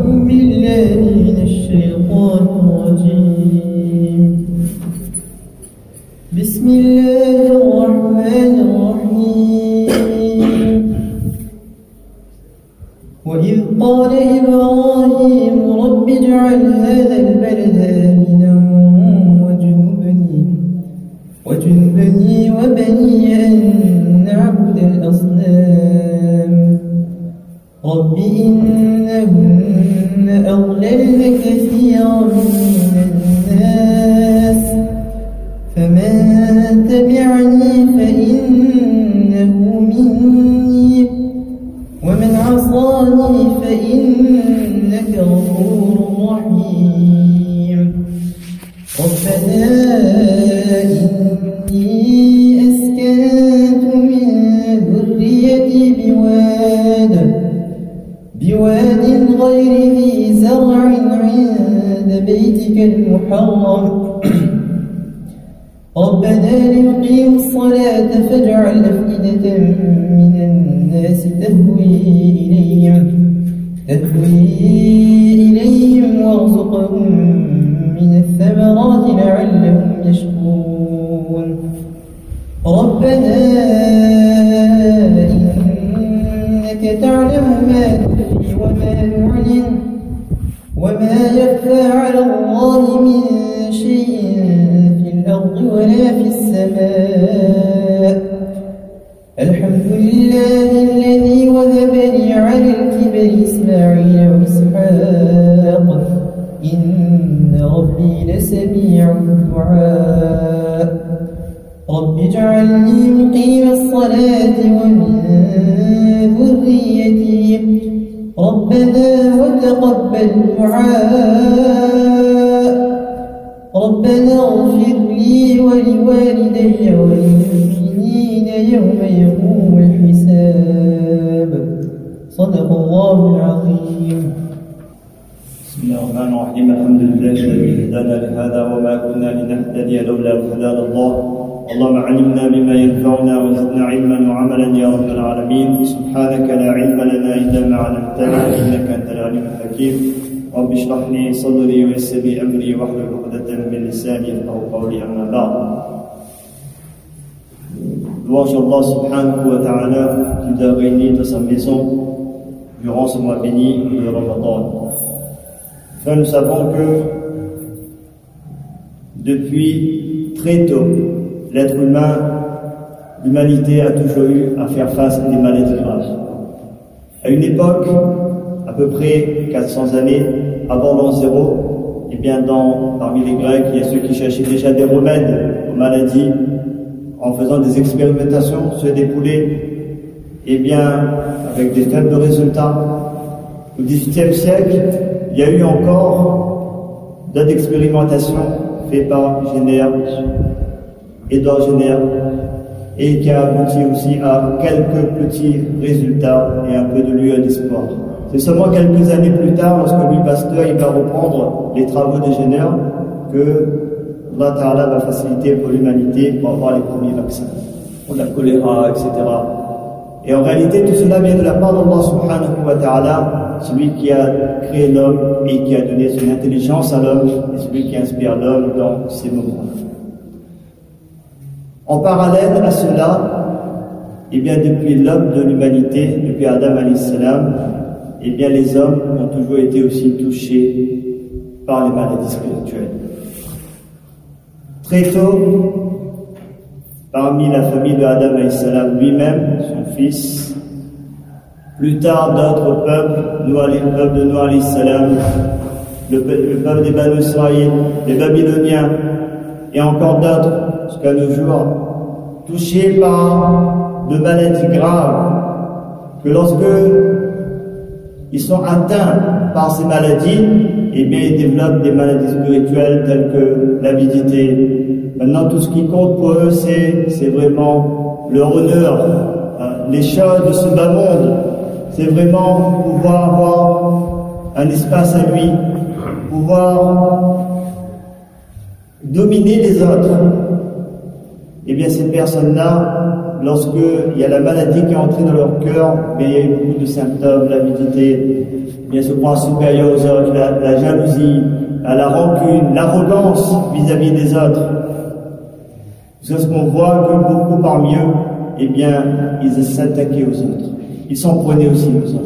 بالله من الشيطان الرجيم. بسم الله الرحمن الرحيم. وإذ قال إبراهيم رب اجعل هذا البلد آمنا وجنبني وبني أن نعبد الأصنام رب إنهن أضللن كثيرا من الناس فمن تبعني فإنه مني ومن عصاني فإنك غفور رحيم. ربنا إني أسكنت من ذريتي بواد غير ذي زرع عند بيتك المحرم ربنا ليقيموا الصلاة فاجعل أفئدة من الناس تهوي إليهم وارزقهم من الثمرات لعلهم يشكرون. ربنا إنك تعلم ما نخفي وما نعلن وما يخفى على الله من شيء في الأرض ولا في السماء. الحمد لله الذي وهب لي على الكبر إسماعيل وإسحاق إن ربي لسميع الدعاء. رب اجعلني مقيم الصلاة ومن ذريتي ربنا وتقبل دعاء. ربنا اغفر لي ولوالدي وللمؤمنين يوم يقوم الحساب. صدق الله العظيم. بسم الله الرحمن الرحيم. الحمد لله الذي هدانا لهذا وما كنا لنهتدي لولا أن هدانا الله. اللهم علمنا بما ينفعنا وزدنا علما وعملا يا رب العالمين. سبحانك لا علم لنا إلا ما علمتنا إنك أنت العليم الحكيم. رب اشرح لي صدري ويسر لي أمري واحلل عقدة من لساني يفقهوا قولي. أما بعد. Louange Allah subhanahu wa ta'ala qui nous a réunis dans sa maison durant ce mois béni de Ramadan. Enfin, nous savons que depuis très tôt, l'être humain, l'humanité a toujours eu à faire face à des maladies graves. À une époque, à peu près 400 années avant l'an zéro, eh bien parmi les Grecs, il y a ceux qui cherchaient déjà des remèdes aux maladies en faisant des expérimentations sur des poulets, eh bien avec des faibles résultats. Au XVIIIe siècle, il y a eu encore d'autres expérimentations faites par Jenner, Edward Jenner, et qui a abouti aussi à quelques petits résultats et un peu de lueur d'espoir. C'est seulement quelques années plus tard, lorsque Louis Pasteur il va reprendre les travaux de Jenner, que Allah Ta'ala va faciliter pour l'humanité pour avoir les premiers vaccins, pour la choléra, etc. Et en réalité, tout cela vient de la part d'Allah Subhanahu wa Ta'ala, celui qui a créé l'homme et qui a donné son intelligence à l'homme, et celui qui inspire l'homme dans ses moments. En parallèle à cela, eh bien depuis l'aube de l'humanité, depuis Adam alayhi salam, eh bien les hommes ont toujours été aussi touchés par les maladies spirituelles. Très tôt, parmi la famille de Adam alayhi salam lui-même, son fils, plus tard d'autres peuples, le peuple de Noah alayhi salam, le peuple des Banu Israël, les Babyloniens, et encore d'autres, jusqu'à nos jours, touchés par de maladies graves, que lorsque ils sont atteints par ces maladies, eh bien ils développent des maladies spirituelles telles que l'avidité. Maintenant, tout ce qui compte pour eux, c'est vraiment le honneur, les choses de ce bas monde, c'est vraiment pouvoir avoir un espace à lui, pouvoir dominer les autres. Eh bien, ces personnes-là, lorsqu'il y a la maladie qui est entrée dans leur cœur, mais il y a eu beaucoup de symptômes, l'avidité, bien se croire supérieur aux autres, la jalousie, la rancune, l'arrogance vis-à-vis des autres. C'est ce qu'on voit que beaucoup parmi eux, eh bien, ils s'attaquaient aux autres. Ils s'en prenaient aussi aux autres.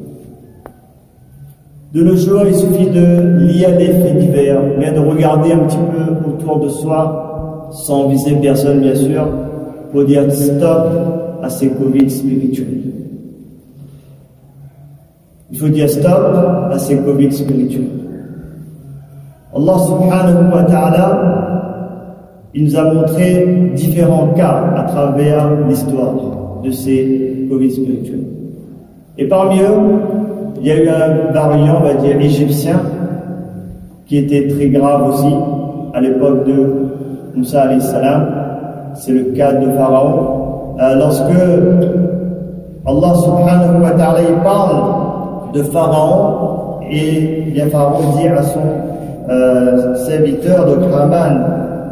De nos jours, il suffit de lire les faits divers, bien de regarder un petit peu autour de soi, sans viser personne bien sûr, pour dire stop à ces Covid spirituels. Il faut dire stop à ces Covid spirituels. Allah subhanahu wa ta'ala, il nous a montré différents cas à travers l'histoire de ces Covid spirituels. Et parmi eux, il y a eu un variant, on va dire, égyptien, qui était très grave aussi, à l'époque de Moussa alayhi salam. C'est le cas de Pharaon. Lorsque Allah subhanahu wa ta'ala parle de Pharaon, et bien Pharaon dit à son serviteur de Haman,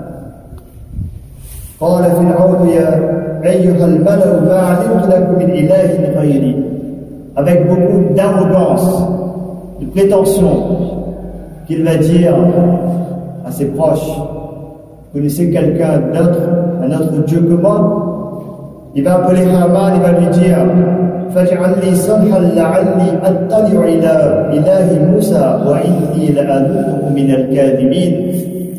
قال فرعون يا أيها الملأ ما علمت لكم من إله غيري, avec beaucoup d'arrogance, de prétention, qu'il va dire à ses proches, vous connaissez quelqu'un d'autre, un autre Dieu que moi? Il va appeler Haman, il va lui dire فَاجْعَلْ لِي صَلْحًا لَعَلِّي أَطَّلِعُ إِلَى إِلَهِ مُوسَى وَإِنِّي لَأَظُنُّهُ مِنَ الْكَاذِبِينَ.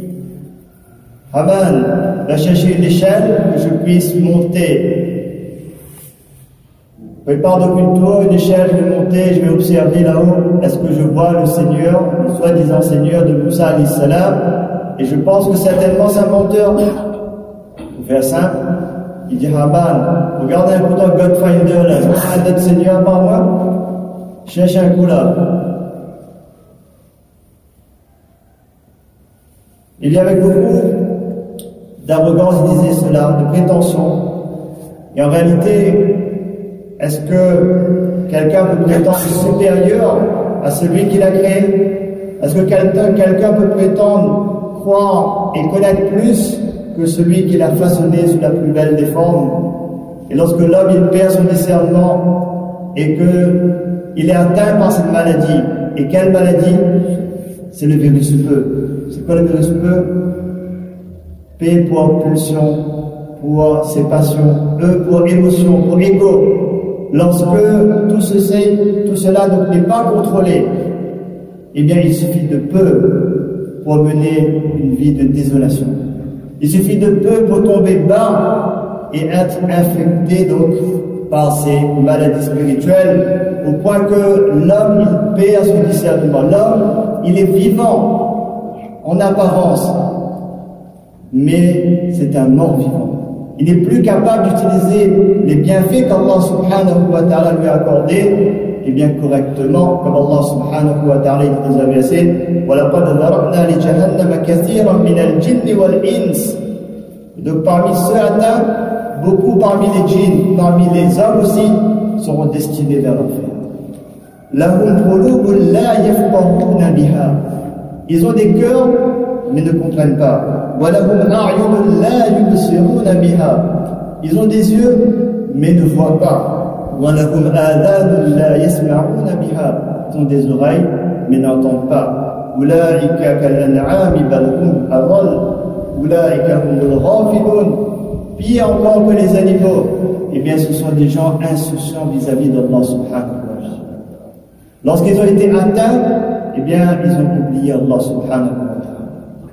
Haman va chercher une échelle que je puisse monter. Prépare donc une tour, une échelle, je vais monter, je vais observer là-haut, est-ce que je vois le Seigneur, le soi-disant Seigneur de Moussa alayhi salam, et je pense que certainement c'est un menteur. Pour faire simple, il dit Haman, regarde un coup dans Godfinder là, un autre Seigneur par moi, cherche un coup là. Il y avait beaucoup d'arrogance, il disait cela, de prétention. Et en réalité, est-ce que quelqu'un peut prétendre supérieur à celui qui l'a créé? Est-ce que quelqu'un peut prétendre croire et connaître plus que celui qui l'a façonné sous la plus belle des formes? Et lorsque l'homme il perd son discernement et qu'il est atteint par cette maladie, et quelle maladie? C'est le virus peu. C'est quoi le virus peu? P pour pulsion, pour ses passions, E pour émotion, pour ego. Lorsque tout cela n'est pas contrôlé, eh bien il suffit de peu pour mener une vie de désolation. Il suffit de peu pour tomber bas et être infecté donc par ces maladies spirituelles, au point que l'homme il perd son discernement. L'homme il est vivant en apparence, mais c'est un mort vivant. Il n'est plus capable d'utiliser les bienfaits qu'Allah subhanahu wa ta'ala lui a accordés, et bien correctement, comme Allah subhanahu wa ta'ala dit dans un verset, وَلَقَدْ ذَرَأْنَا لِجَهَنَّمَ كَثِيرًا مِنَ الْجِنِّ وَالْإِنسِ. Donc parmi ceux atteints, beaucoup parmi les djinns, parmi les hommes aussi, seront destinés vers l'enfer. لَهُمْ قُلُوبٌ لَا يَفْقَهُونَ بِهَا. Ils ont des cœurs, mais ne comprennent pas. وَلَهُمْ أَعْيُنٌ لَا يُبْصِرُونَ بِهَا. Ils ont des yeux, mais ne voient pas. وَلَهُمْ آذَانٌ لَا يَسْمَعُونَ بِهَا. Ils ont des oreilles, mais n'entendent pas. أُولَٰئِكَ كَالْأَنْعَامِ بَلْ هُمْ أَضَلُّ أُولَٰئِكَ هُمُ الْغَافِلُونَ. Pire encore que les animaux, eh bien ce sont des gens insouciants vis-à-vis d'Allah subhanahu wa ta'ala. Lorsqu'ils ont été atteints, eh bien ils ont oublié Allah subhanahu wa ta'ala.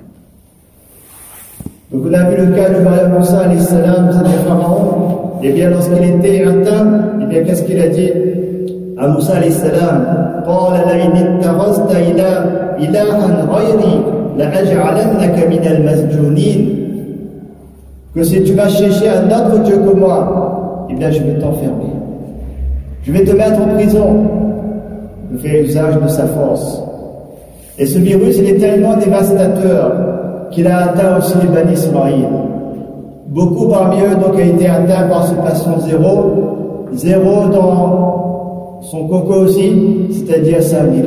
Donc on a vu le cas de Moussa alayhi salam, c'est-à-dire Pharaon. Eh bien lorsqu'il était atteint, eh bien qu'est-ce qu'il a dit à Moussa alayhi salam? قال لئن اتخذت إلها غيري لأجعلنك من المسجونين. Que si tu vas chercher un autre Dieu que moi, eh bien je vais t'enfermer. Je vais te mettre en prison. Il fait usage de sa force. Et ce virus, il est tellement dévastateur qu'il a atteint aussi les Bani Israël. Beaucoup parmi eux donc ont été atteints par ce patient zéro dans son coco aussi, c'est-à-dire sa vie.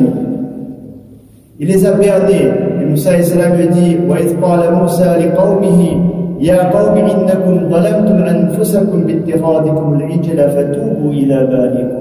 Il les a perdus. Et Moussa alayhi salam lui dit وَإِذْ قَالَ مُوسَى لِقَوْمِهِ يا قوم إنكم ظلمتم أنفسكم باتخاذكم العجل فتوبوا إلى بارئكم.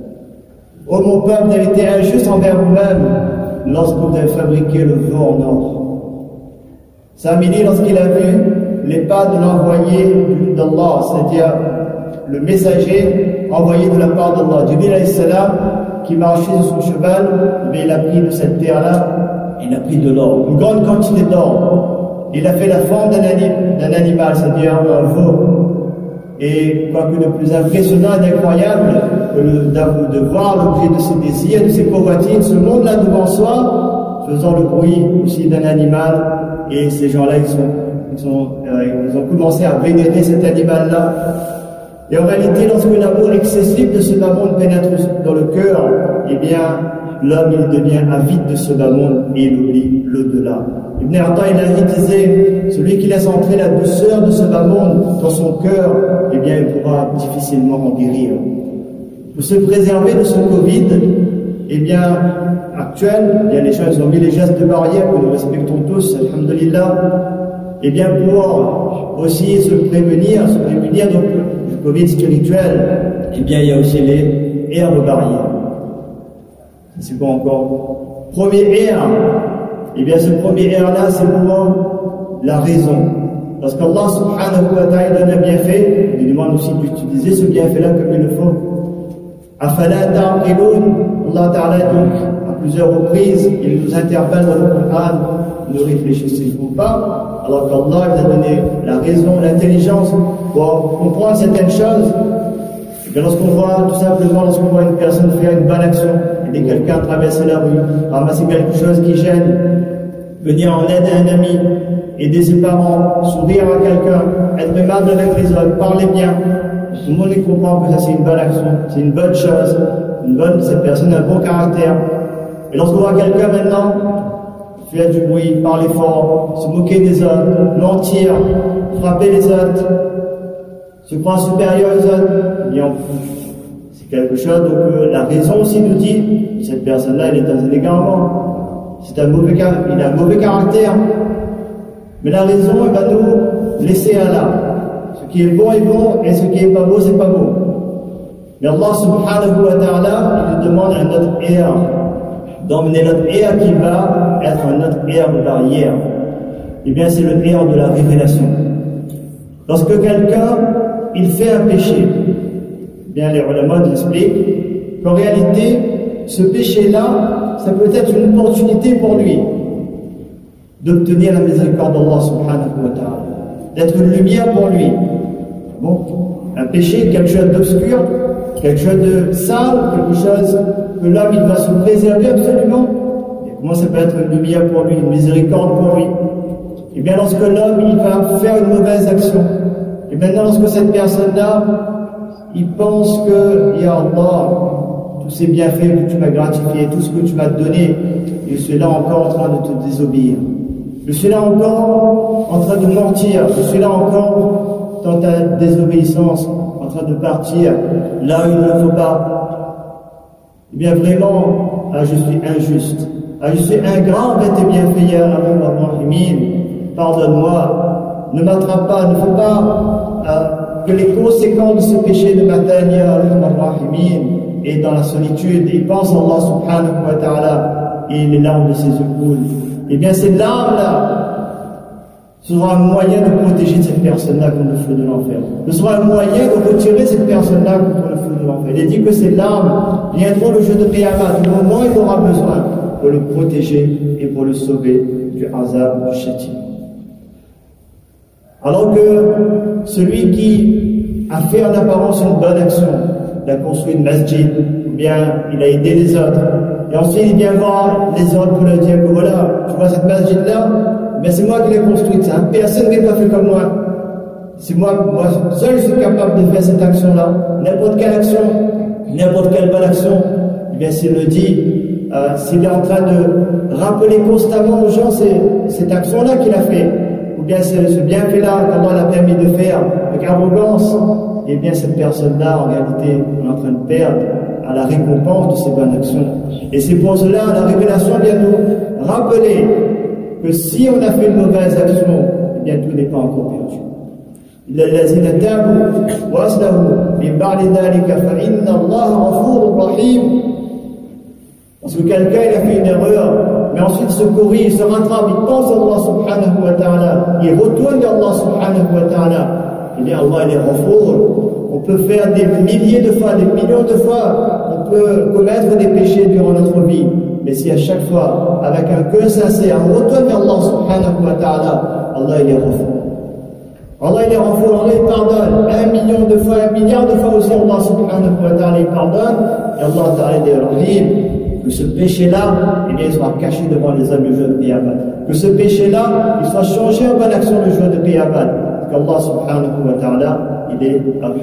Ô mon peuple, vous avez été injuste envers vous-même lorsque vous avez fabriqué le veau en or. Samili, lorsqu'il a vu les pas de l'envoyé d'Allah, c'est-à-dire le messager envoyé de la part d'Allah, Jibril alayhi salam, qui marchait sur son cheval, mais il a pris de cette terre-là, il a pris de l'or, une grande quantité d'or. Il a fait la forme d'un animal, c'est-à-dire un veau. Et quoi que de plus impressionnant et incroyable de voir l'objet de ses désirs, de ses convoitises, ce monde-là devant soi, faisant le bruit aussi d'un animal. Et ces gens-là, ils ont commencé à vénérer cet animal-là. Et en réalité, lorsque l'amour excessif de ce bas monde pénètre dans le cœur, eh bien, l'homme, il devient avide de ce bas monde et il oublie l'au-delà. Ibn Arta, il a disait, celui qui laisse entrer la douceur de ce bas monde dans son cœur, eh bien, il pourra difficilement en guérir. Pour se préserver de ce Covid, eh bien, actuel, eh bien, les gens, ils ont mis les gestes de barrière que nous respectons tous, alhamdulillah, eh bien, pour aussi se prémunir donc, du Covid spirituel, eh bien, il y a aussi les herbes barrières. C'est quoi encore? Premier air. Eh bien, ce premier air-là, c'est pour la raison. Parce qu'Allah subhanahu wa ta'ala donne un bienfait, il nous demande aussi d'utiliser ce bienfait-là comme il le faut. Afala ta'qiloun, Allah ta'ala donc, à plusieurs reprises, il nous interpelle dans le Coran, ne réfléchissez-vous pas, alors qu'Allah nous a donné la raison, l'intelligence pour comprendre certaines choses. Et bien, lorsqu'on voit, tout simplement, lorsqu'on voit une personne faire une bonne action, aider quelqu'un à traverser la rue, ramasser quelque chose qui gêne, venir en aide à un ami, aider ses parents, sourire à quelqu'un, être aimable avec les autres, parler bien. Tout le monde y comprend que ça c'est une bonne action, c'est une bonne chose, cette personne a un bon caractère. Et lorsqu'on voit quelqu'un maintenant faire du bruit, parler fort, se moquer des autres, mentir, frapper les autres, se croire supérieur aux autres, eh bien, c'est quelque chose, donc la raison aussi nous dit, cette personne-là, elle est dans un égarement, il a un mauvais caractère, mais la raison, elle va nous laisser à là. Ce qui est bon est bon, et ce qui est pas beau, c'est pas beau. Mais Allah subhanahu wa ta'ala, il nous demande un autre air, d'emmener notre air qui va être un autre air de barrière. Eh bien, c'est le air de la révélation. Lorsque quelqu'un, il fait un péché, bien les ulama nous expliquent qu'en réalité, ce péché-là, ça peut être une opportunité pour lui d'obtenir la miséricorde d'Allah subhanahu wa ta'ala, d'être une lumière pour lui. Bon, un péché, quelque chose d'obscur, quelque chose de sale, quelque chose que l'homme il va se préserver absolument. Et comment ça peut être une lumière pour lui, une miséricorde pour lui? Et bien lorsque l'homme il va faire une mauvaise action, et maintenant lorsque cette personne-là, il pense que, ya Allah, tous ces bienfaits que tu m'as gratifiés, tout ce que tu m'as donné, je suis là encore en train de te désobéir. Je suis là encore en train de mentir, je suis là encore dans ta désobéissance, en train de partir là où il ne faut pas. Eh bien vraiment, je suis injuste, je suis ingrat envers tes bienfaits, ya Rahim, pardonne-moi, ne m'attrape pas, ne faut pas que les conséquences de ce péché ne m'atteignent, ya Rahim, et dans la solitude, il pense à Allah subhanahu wa ta'ala, et les larmes de ses yeux coulent. Eh bien, ces larmes-là, ce sera un moyen de protéger cette personne-là contre le feu de l'enfer. Ce sera un moyen de retirer cette personne-là contre le feu de l'enfer. Il est dit que ces larmes viendront le jour de Qiyamah, du moment où il aura besoin pour le protéger et pour le sauver du azab, du châtiment. Alors que celui qui a fait en apparence une bonne action, il a construit une masjid, ou bien il a aidé les autres, et ensuite il vient voir les autres pour leur dire que voilà, tu vois cette masjid-là, mais c'est moi qui l'ai construite, ça. Personne n'est pas fait comme moi. C'est moi seul je suis capable de faire cette action-là. N'importe quelle action, n'importe quelle bonne action, eh bien s'il le dit, s'il est en train de rappeler constamment aux gens cette action-là qu'il a fait, ou bien ce bienfait-là qu'Allah l'a permis de faire avec arrogance, eh bien cette personne-là, en réalité, on est en train de perdre à la récompense de ses bonnes actions. Et c'est pour cela, la révélation vient nous rappeler que si on a fait une mauvaise action, eh bien tout n'est pas encore perdu. إلا الذين تابوا وأصلحوا من بعد ذلك فإن الله غفور رحيم. Parce que quelqu'un il a fait une erreur, mais ensuite se corrige, se rattrape, il pense à Allah subhanahu wa ta'ala, il retourne vers Allah subhanahu wa ta'ala. Eh bien Allah il est Ghafour. On peut faire des milliers de fois, des millions de fois, on peut commettre des péchés durant notre vie. Mais si à chaque fois, avec un cœur sincère, on retourne vers Allah subhanahu wa ta'ala, Allah il est Ghafour. Allah il est Ghafour, Allah il pardonne 1 million de fois, 1 milliard de fois aussi Allah subhanahu wa ta'ala il pardonne, et Allah ta'ala il est Rahim. Que ce péché-là, eh bien, il sera caché devant les hommes le jour de Qiyamah. Que ce péché-là, il soit changé en bonne action le jour de Qiyamah. Qu'Allah subhanahu wa ta'ala, il est Rahim.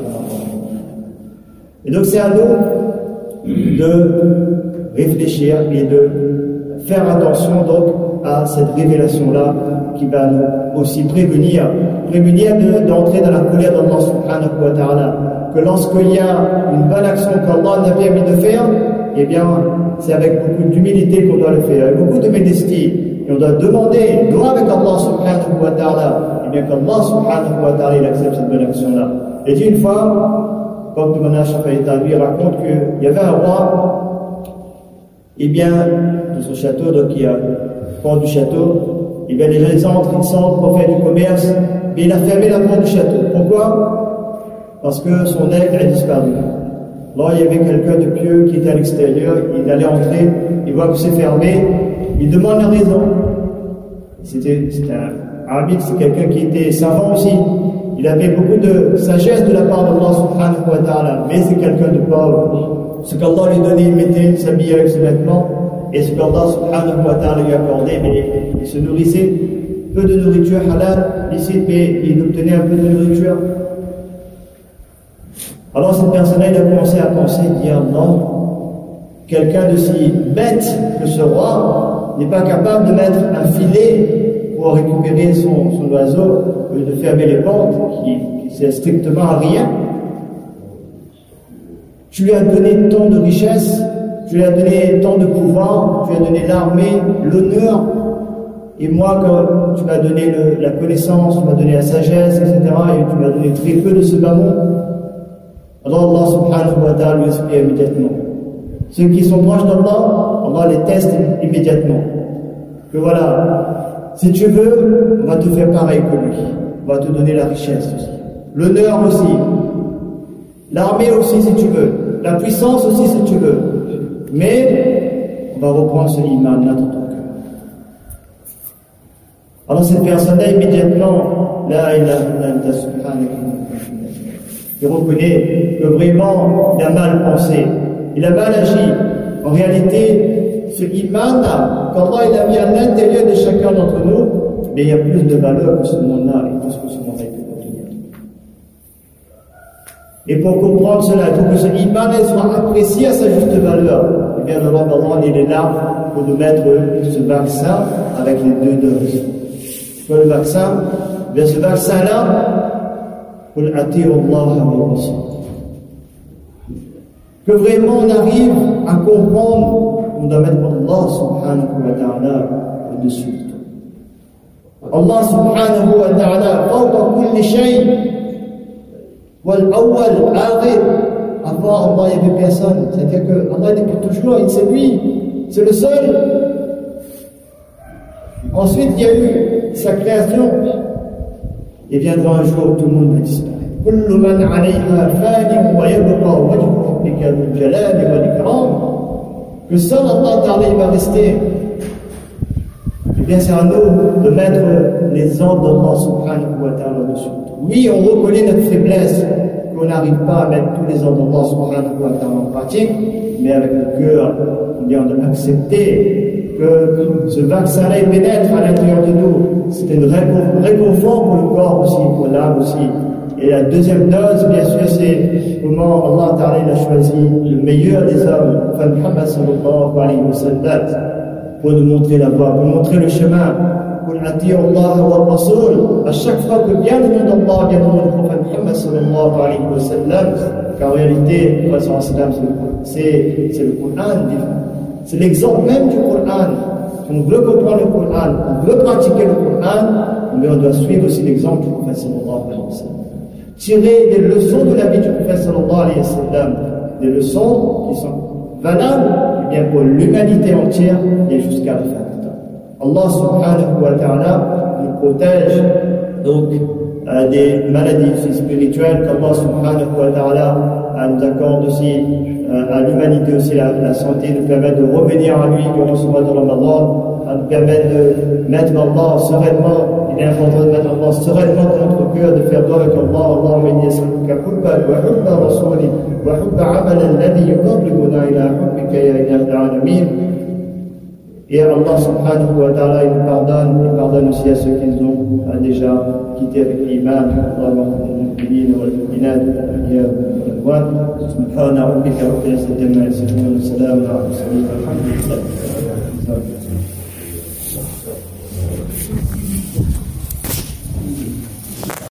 Et donc c'est à nous de réfléchir et de faire attention donc à cette révélation-là qui va nous aussi prévenir d'entrer dans la colère d'Allah subhanahu wa ta'ala. Que lorsqu'il y a une bonne action qu'Allah n'a permis de faire, eh bien, c'est avec beaucoup d'humilité qu'on doit le faire, avec beaucoup de modestie. Et on doit demander, doit avec Allah subhanahu wa ta'ala, et bien qu'Allah subhanahu wa ta'ala, il accepte cette bonne action-là. Et une fois, comme Mouna Shafaïtabi raconte qu'il y avait un roi, et bien, dans son château, donc il y a porte du château, et bien les gens ils entrent pour faire du commerce, mais il a fermé la porte du château. Pourquoi? Parce que son aigle a disparu. Là, il y avait quelqu'un de pieux qui était à l'extérieur, il allait entrer, il voit que c'est fermé, il demande la raison. C'était un arabique, c'est quelqu'un qui était savant aussi. Il avait beaucoup de sagesse de la part d'Allah subhanahu wa ta'ala, mais c'est quelqu'un de pauvre. Ce qu'Allah lui donnait, il mettait, s'habillait avec ses vêtements, et ce qu'Allah subhanahu wa ta'ala lui accordait, mais il se nourrissait peu de nourriture halal, licite, mais il obtenait un peu de nourriture. Alors cette personne-là, il a commencé à penser, il dit Allah, quelqu'un de si bête que ce roi n'est pas capable de mettre un filet pour récupérer son oiseau, de fermer les portes, qui sert strictement à rien. Tu lui as donné tant de richesses, tu lui as donné tant de pouvoir, tu lui as donné l'armée, l'honneur, et moi, quand tu m'as donné la connaissance, tu m'as donné la sagesse, etc., et tu m'as donné très peu de ce bas monde. Alors Allah subhanahu wa ta'ala lui explique immédiatement. Ceux qui sont proches d'Allah, Allah les teste immédiatement. Que voilà, si tu veux, on va te faire pareil que lui. On va te donner la richesse aussi. L'honneur aussi. L'armée aussi si tu veux. La puissance aussi si tu veux. Mais, on va reprendre ce iman-là dans ton cœur. Alors cette personne-là, immédiatement, la ilaha illa anta subhanaka. Il reconnaît que vraiment il a mal pensé, il a mal agi. En réalité, ce iman, qu'Allah il a mis à l'intérieur de chacun d'entre nous, mais il y a plus de valeur que ce monde-là et tout ce que ce monde-là peut contenir. Et pour comprendre cela, il faut que ce iman soit apprécié à sa juste valeur. Et bien le roi d'Allah, il est là pour nous mettre ce vaccin avec les 2 doses. Quoi le vaccin? Bien ce vaccin-là, que vraiment on arrive à comprendre qu'on doit mettre Allah subhanahu wa ta'ala au-dessus de tout. Allah subhanahu wa ta'ala fawqa kulli shay wal awwal akhir. Avant Allah il n'y avait personne, c'est-à-dire que Allah depuis toujours, c'est lui, c'est le seul. Ensuite il y a eu sa création. Et viendra un jour où tout le monde va disparaître. كل من عليها فان ويبقى وجه ربك ذو الجلال والإكرام. Que seul Allah Ta'ala va rester. Eh bien, c'est à nous de mettre les ordres d'Allah subhanahu wa ta'ala dessus. Oui, on reconnaît notre faiblesse, qu'on n'arrive pas à mettre tous les ordres d'Allah subhanahu wa ta'ala en pratique, mais avec le cœur, on vient de l'accepter. Que ce vaccin-là pénètre à l'intérieur de nous. C'est un réconfort pour le corps aussi, pour l'âme aussi. Et la deuxième dose, bien sûr, c'est comment Allah Ta'ala a choisi le meilleur des hommes, Muhammad sallallahu alayhi wa sallam, pour nous montrer la voie, pour nous montrer le chemin. Pour attirer Allah wa Rasoul, à chaque fois que bien le nom d'Allah, bien le nom du prophète Muhammad sallallahu alayhi wa sallam, qu'en réalité, le prophète c'est le Coran. C'est l'exemple même du Coran. On veut comprendre le Coran, on veut pratiquer le Coran, mais on doit suivre aussi l'exemple du prophète sallallahu alayhi wa sallam. Tirer des leçons de la vie du prophète sallallahu alayhi wa sallam, des leçons qui sont valables eh bien, pour l'humanité entière et jusqu'à la fin du temps. Allah subhanahu wa ta'ala nous protège donc des maladies spirituelles qu'Allah subhanahu wa ta'ala nous accorde aussi à l'humanité aussi la santé, nous permet de revenir à lui durant ce mois de Ramadan, nous permet de mettre Allah sereinement, il est important de mettre Allah sereinement dans notre cœur, de faire droit avec Allah. Allahumma inni as'aluka hubba wa hubba rasuli wa hubba amalan alladhi yuqarribuna ila hubbika ya ilahal alamin. Et Allah subhanahu wa ta'ala il pardonne aussi à ceux qui ont déjà quitté avec l'imam. Allahumma المؤمنين والمؤمنات والأحياء والأموات سبحان ربك رب العزة عما يصفون وسلام على المرسلين والحمد لله.